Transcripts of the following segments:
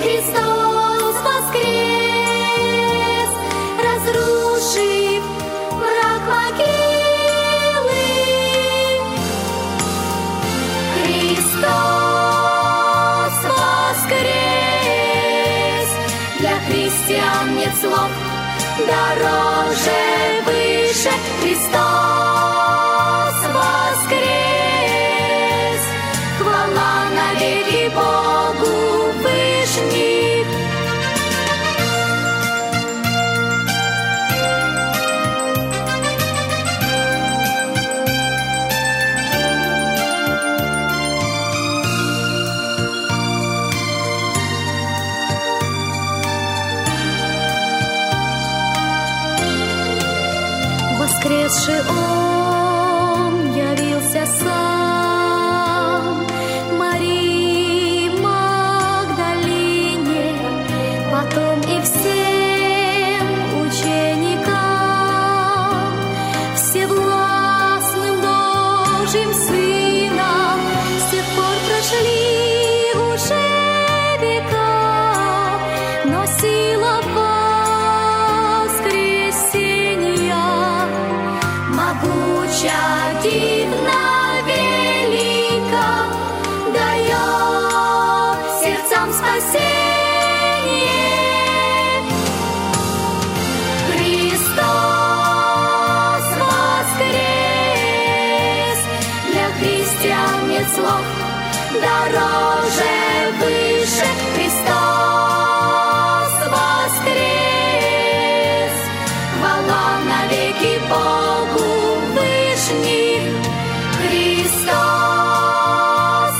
Христос воскрес, разрушив враг могилы. Христос воскрес, для христиан нет слов дороже, выше. Христос воскрес, хвала навеки Богу вышних. Воскресший Он явился сам Марии Магдалине, потом и всем ученикам, всевластным Божьим Сыном. С тех пор прошли уже века, но сила могуча, дивна, велика, дает сердцам спасение. Христос воскрес, для христиан нет слов дороже, выше. Христос воскрес, хвала навеки Богу вышних. Христос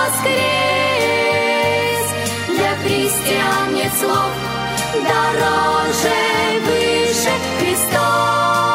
воскрес, для христиан нет слов дороже, выше. Христос